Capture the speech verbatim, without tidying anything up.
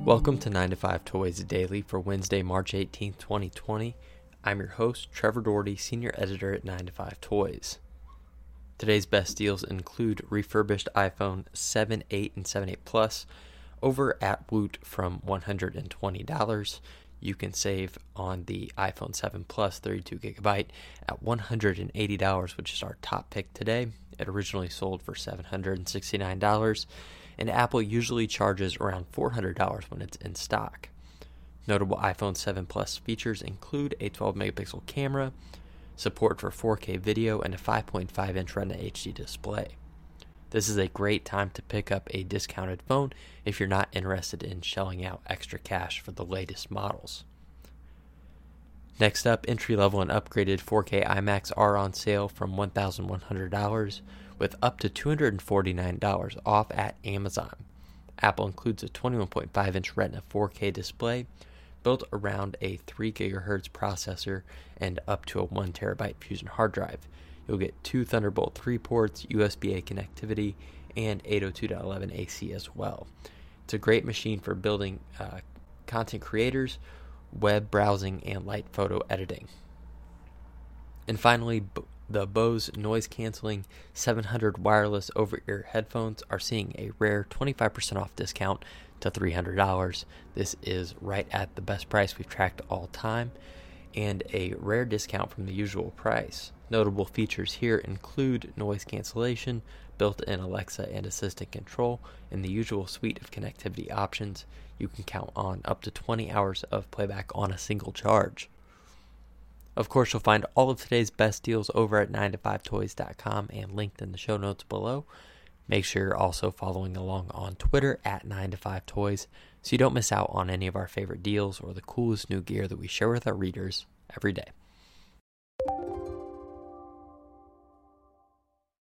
Welcome to nine to five Toys Daily for Wednesday, March eighteenth, twenty twenty. I'm your host, Trevor Doherty, Senior Editor at nine to five Toys. Today's best deals include refurbished iPhone seven, eight, and seven, eight Plus over at Woot from one hundred twenty dollars. You can save on the iPhone seven Plus thirty-two gigabyte at one hundred eighty dollars, which is our top pick today. It originally sold for seven hundred sixty-nine dollars, and Apple usually charges around four hundred dollars when it's in stock. Notable iPhone seven Plus features include a twelve megapixel camera, support for four K video, and a five point five inch Retina H D display. This is a great time to pick up a discounted phone if you're not interested in shelling out extra cash for the latest models. Next up, entry-level and upgraded four K iMacs are on sale from one thousand one hundred dollars with up to two hundred forty-nine dollars off at Amazon. Apple includes a twenty-one point five inch Retina four K display built around a three gigahertz processor and up to a one terabyte Fusion hard drive. You'll get two Thunderbolt three ports, U S B A connectivity, and eight oh two dot eleven A C as well. It's a great machine for building uh, content creators, web browsing, and light photo editing. And finally, B- the Bose noise-canceling seven hundred wireless over-ear headphones are seeing a rare twenty-five percent off discount to three hundred dollars. This is right at the best price we've tracked all time, and a rare discount from the usual price. Notable features here include noise cancellation, built-in Alexa and Assistant control, and the usual suite of connectivity options. You can count on up to twenty hours of playback on a single charge. Of course, you'll find all of today's best deals over at nine to five toys dot com and linked in the show notes below. Make sure you're also following along on Twitter at nine to five toys so you don't miss out on any of our favorite deals or the coolest new gear that we share with our readers every day.